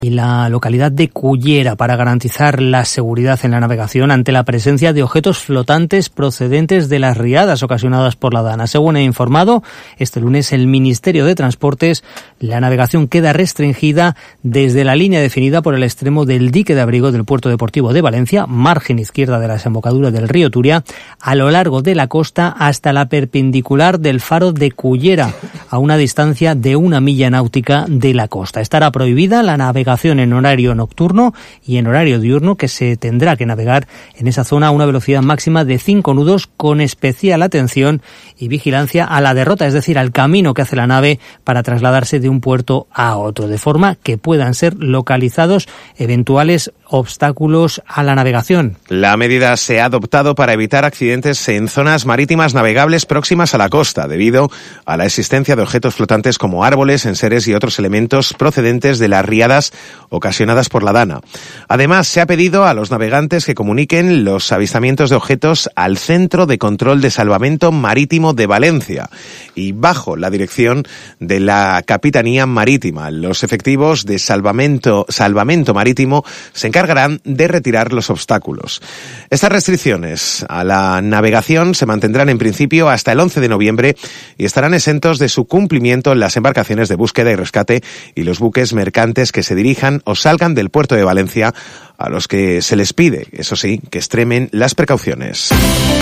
y la localidad de Cullera para garantizar la seguridad en la navegación ante la presencia de objetos flotantes procedentes de las riadas ocasionadas por la Dana. Según ha informado este lunes el Ministerio de Transportes, la navegación queda restringida desde la línea definida por el extremo del dique de abrigo del Puerto Deportivo de Valencia, margen izquierda de la desembocadura del río Turia, a lo largo de la costa hasta la perpendicular del faro de Cullera, a una distancia de 1 milla náutica de la costa. Estará prohibida la navegación en horario nocturno y en horario diurno, que se tendrá que navegar en esa zona a una velocidad máxima de 5 nudos, con especial atención y vigilancia a la derrota, es decir, al camino que hace la nave para trasladarse de un puerto a otro, de forma que puedan ser localizados eventuales obstáculos a la navegación. La medida se ha adoptado para evitar accidentes en zonas marítimas navegables próximas a la costa, debido a la existencia de objetos flotantes como árboles, enseres y otros elementos procedentes de las riadas ocasionadas por la Dana. Además, se ha pedido a los navegantes que comuniquen los avistamientos de objetos al Centro de Control de Salvamento Marítimo de Valencia y bajo la dirección de la Capitanía Marítima. Los efectivos de salvamento marítimo se encargarán de retirar los obstáculos. Estas restricciones a la navegación se mantendrán en principio hasta el 11 de noviembre y estarán exentos de su cumplimiento las embarcaciones de búsqueda y rescate y los buques mercantes que se dirijan o salgan del puerto de Valencia, a los que se les pide, eso sí, que extremen las precauciones.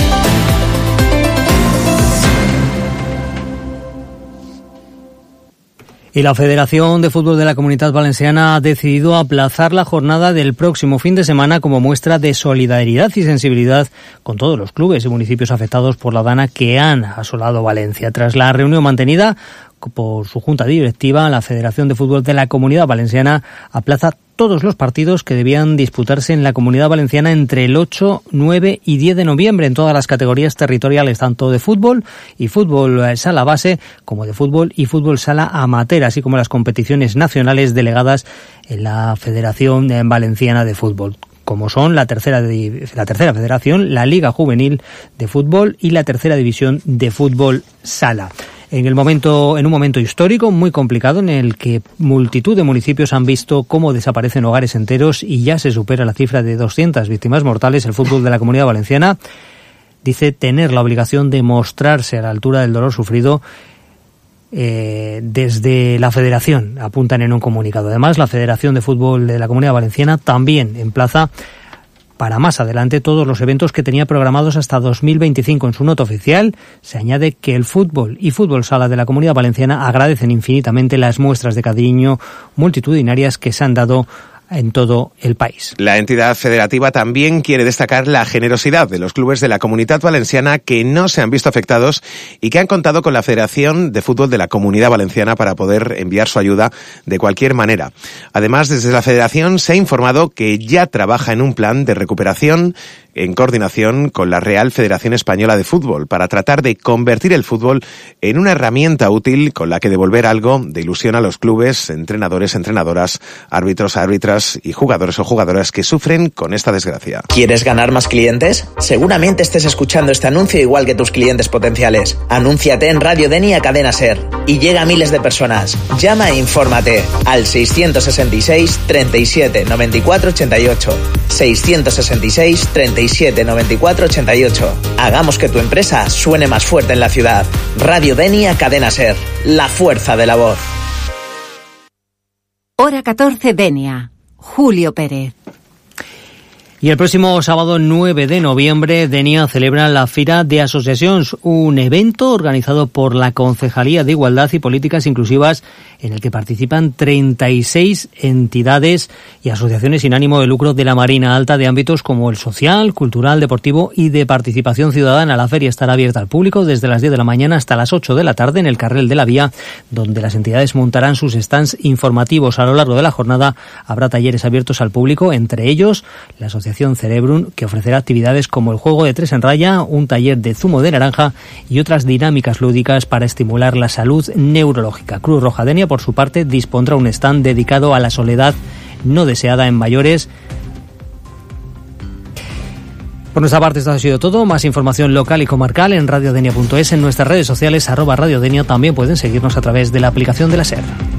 Y la Federación de Fútbol de la Comunitat Valenciana ha decidido aplazar la jornada del próximo fin de semana como muestra de solidaridad y sensibilidad con todos los clubes y municipios afectados por la Dana que han asolado Valencia. Tras la reunión mantenida por su junta directiva, la Federación de Fútbol de la Comunidad Valenciana aplaza todos los partidos que debían disputarse en la Comunidad Valenciana entre el 8, 9 y 10 de noviembre en todas las categorías territoriales, tanto de fútbol y fútbol sala base, como de fútbol y fútbol sala amateur, así como las competiciones nacionales delegadas en la Federación Valenciana de Fútbol, como son la tercera federación, la Liga Juvenil de Fútbol y la tercera división de fútbol sala. En un momento histórico muy complicado en el que multitud de municipios han visto cómo desaparecen hogares enteros y ya se supera la cifra de 200 víctimas mortales, el fútbol de la Comunidad Valenciana dice tener la obligación de mostrarse a la altura del dolor sufrido desde la Federación, apuntan en un comunicado. Además, la Federación de Fútbol de la Comunidad Valenciana también emplaza para más adelante todos los eventos que tenía programados hasta 2025. En su nota oficial se añade que el fútbol y fútbol sala de la Comunidad Valenciana agradecen infinitamente las muestras de cariño multitudinarias que se han dado en todo el país. La entidad federativa también quiere destacar la generosidad de los clubes de la Comunitat Valenciana que no se han visto afectados y que han contado con la Federación de Fútbol de la Comunidad Valenciana para poder enviar su ayuda de cualquier manera. Además, desde la Federación se ha informado que ya trabaja en un plan de recuperación en coordinación con la Real Federación Española de Fútbol para tratar de convertir el fútbol en una herramienta útil con la que devolver algo de ilusión a los clubes, entrenadores, entrenadoras, árbitros, árbitras y jugadores o jugadoras que sufren con esta desgracia. ¿Quieres ganar más clientes? Seguramente estés escuchando este anuncio igual que tus clientes potenciales. Anúnciate en Radio Denia Cadena Ser y llega a miles de personas. Llama e infórmate al 666 37 94 88. 666 37 94 88. Hagamos que tu empresa suene más fuerte en la ciudad. Radio Denia Cadena Ser. La fuerza de la voz. Hora 14 Denia. Julio Pérez. Y el próximo sábado 9 de noviembre, Denia celebra la Fira de Asociacions, un evento organizado por la Concejalía de Igualdad y Políticas Inclusivas en el que participan 36 entidades y asociaciones sin ánimo de lucro de la Marina Alta de ámbitos como el social, cultural, deportivo y de participación ciudadana. La feria estará abierta al público desde las 10 de la mañana hasta las 8 de la tarde en el Carril de la Vía, donde las entidades montarán sus stands informativos. A lo largo de la jornada habrá talleres abiertos al público, entre ellos la Asociación Cerebrum, que ofrecerá actividades como el juego de 3 en raya, un taller de zumo de naranja y otras dinámicas lúdicas para estimular la salud neurológica. Cruz Roja Denia, por su parte, dispondrá un stand dedicado a la soledad no deseada en mayores. Por nuestra parte, esto ha sido todo. Más información local y comarcal en radiodenia.es, en nuestras redes sociales @radiodenia. También pueden seguirnos a través de la aplicación de la SER.